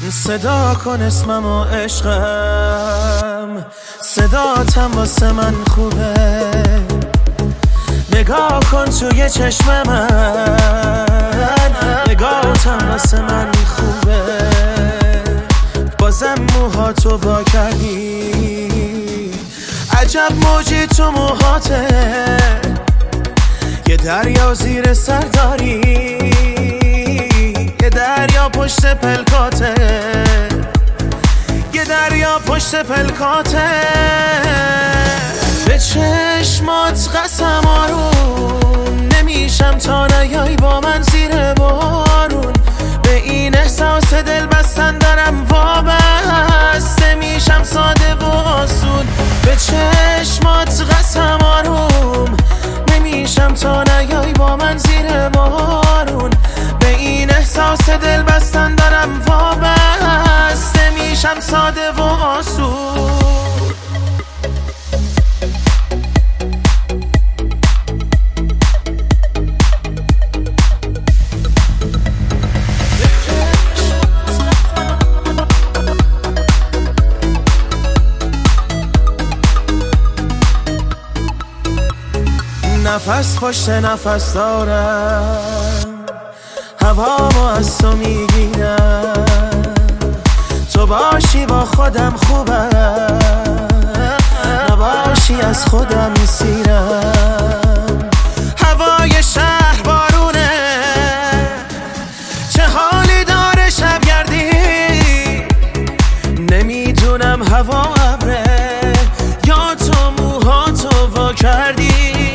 صدا کن اسممو عشقم، صداتم واسه من خوبه. نگاه کن توی چشم من، نگاهتم واسه من خوبه. بازم موهاتو وا کردی، عجب موجی تو موهاته. یه دریا زیر سر داری، یه دریا پشت پلکاته، یه دریا پشت پلکاته. به چشمات قسم آروم، نمیشم تا نیایی با من زیر بارون. به این احساس دل بستن دارم وابسته میشم ساده و آسون. به چشمات قسم آروم، نمیشم تا نیایی با من زیر بارون. به این احساس دل بستن دارم وابسته میشم ساده و آسون. نفس پشت نفس دارم، هوامو از تو میگیرم. تو باشی با خودم خوبم، نباشی از خودم میسیرم. هوای شهر بارونه، چه حالی داره شبگردی. نمیدونم هوا ابره یا تو موهاتو وا کردی.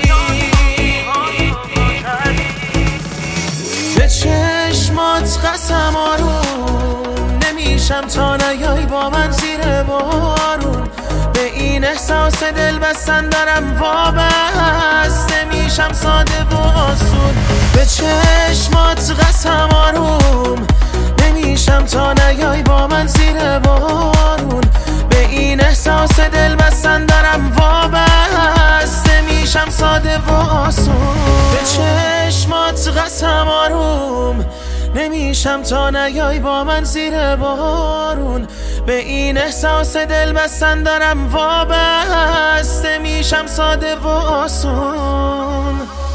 به چشمات قسم آروم، نمیشم تا نیایی با من زیر بارون. به این احساس دل بستن دارم وابسته میشم ساده و آسون. به چشمات قسم آروم، نمیشم تا نیایی با من زیر بارون. به این احساس دل بستن دارم وابسته میشم ساده و آسون. به چشمات قسم آروم، نمیشم تا نیایی با من زیر بارون. به این احساس دل بستن دارم وابسته میشم ساده و آسون.